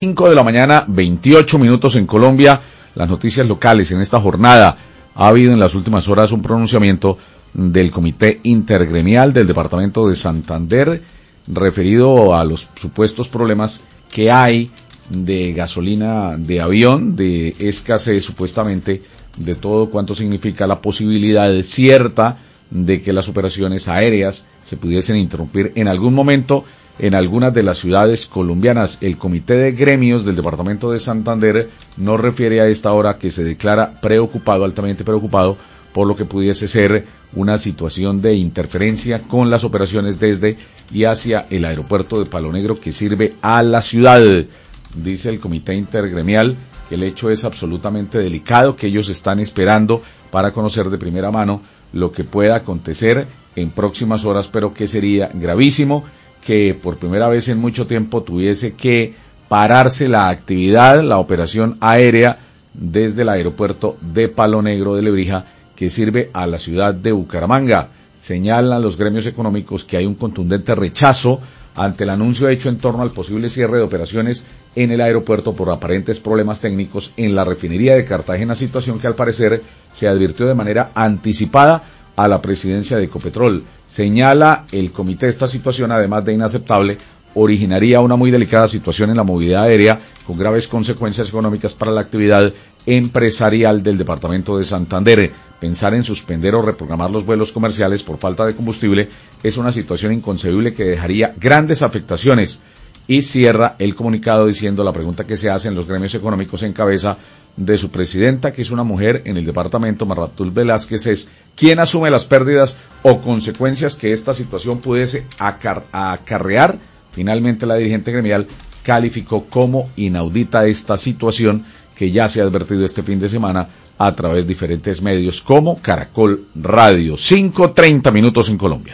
5 de la mañana, 28 minutos en Colombia. Las noticias locales en esta jornada. Ha habido en las últimas horas un pronunciamiento del Comité Intergremial del Departamento de Santander referido a los supuestos problemas que hay de gasolina de avión, de escasez supuestamente de todo cuanto significa la posibilidad cierta de que las operaciones aéreas se pudiesen interrumpir en algún momento en algunas de las ciudades colombianas. El Comité de Gremios del Departamento de Santander nos refiere a esta hora que se declara preocupado, altamente preocupado, por lo que pudiese ser una situación de interferencia con las operaciones desde y hacia el aeropuerto de Palo Negro que sirve a la ciudad. Dice el Comité Intergremial que el hecho es absolutamente delicado, que ellos están esperando para conocer de primera mano lo que pueda acontecer en próximas horas, pero que sería gravísimo que por primera vez en mucho tiempo tuviese que pararse la actividad, la operación aérea desde el aeropuerto de Palo Negro de Lebrija, que sirve a la ciudad de Bucaramanga. Señalan los gremios económicos que hay un contundente rechazo ante el anuncio hecho en torno al posible cierre de operaciones en el aeropuerto por aparentes problemas técnicos en la refinería de Cartagena, situación que al parecer se advirtió de manera anticipada a la presidencia de Ecopetrol. Señala el comité esta situación, además de inaceptable, originaría una muy delicada situación en la movilidad aérea con graves consecuencias económicas para la actividad empresarial del departamento de Santander. Pensar en suspender o reprogramar los vuelos comerciales por falta de combustible es una situación inconcebible que dejaría grandes afectaciones. Y cierra el comunicado diciendo la pregunta que se hace en los gremios económicos en cabeza de su presidenta, que es una mujer en el departamento, Marratul Velázquez, es quién asume las pérdidas o consecuencias que esta situación pudiese acarrear. Finalmente la dirigente gremial calificó como inaudita esta situación que ya se ha advertido este fin de semana a través de diferentes medios como Caracol Radio. 5:30 minutos en Colombia.